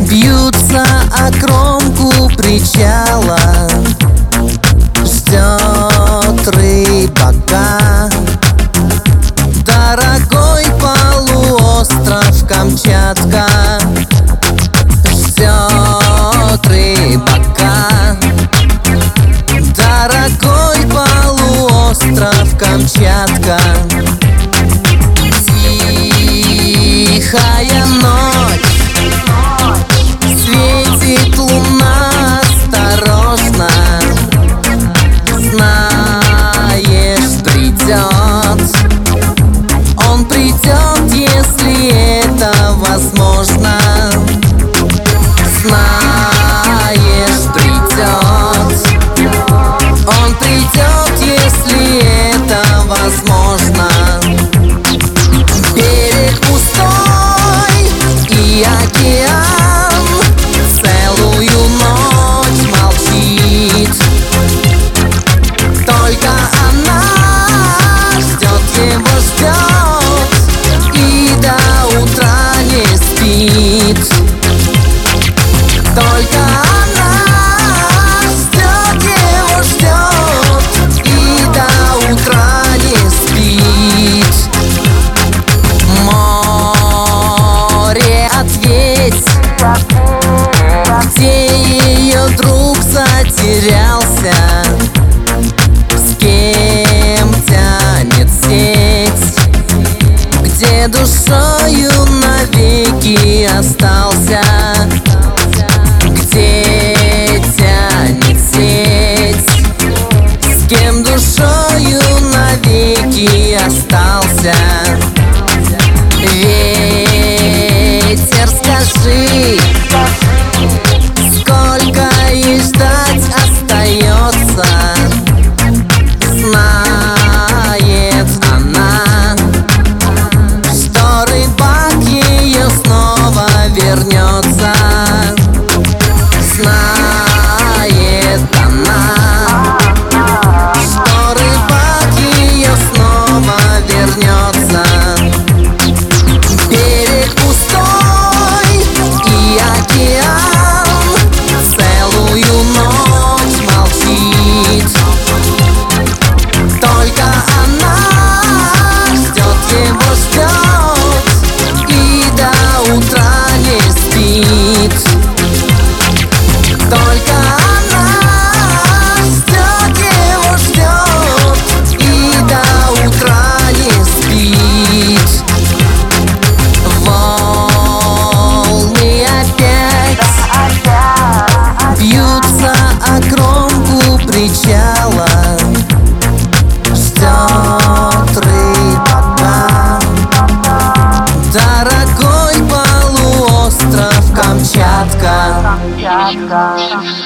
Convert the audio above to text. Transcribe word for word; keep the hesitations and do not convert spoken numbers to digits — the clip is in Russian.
Бьются о кромку причала, ждет рыбака. Дорогой полуостров Камчатка ждет рыбака. Дорогой полуостров Камчатка. Тихая ночь, светит луна осторожно. Знаешь, придет, он придет, если это возможно. Знаешь, придет, он придет, если это возможно. Берег пустой и океан целую ночь молчит. Только она ждет его, ждет и до утра не спит. Только она ждет его, ждет и до утра не спит. Море, ответь, где ее друг затерялся? С кем тянет сеть? Где душою навеки остался? Где тянет сеть? С кем душою навеки остался? Ветер, скажи, сколько ей ждать остается? Знает она, что рыбак ее снова вернется. Знает она, что рыбак ее снова вернется. Берег пустой и океан целую ночь молчит. Только она ждет его, ждет и до утра не спит. Только она ждет его, ждет и до утра не спит. Волны опять бьются о кромку причала, ждет рыбака. Дорогой полуостров Камчатка.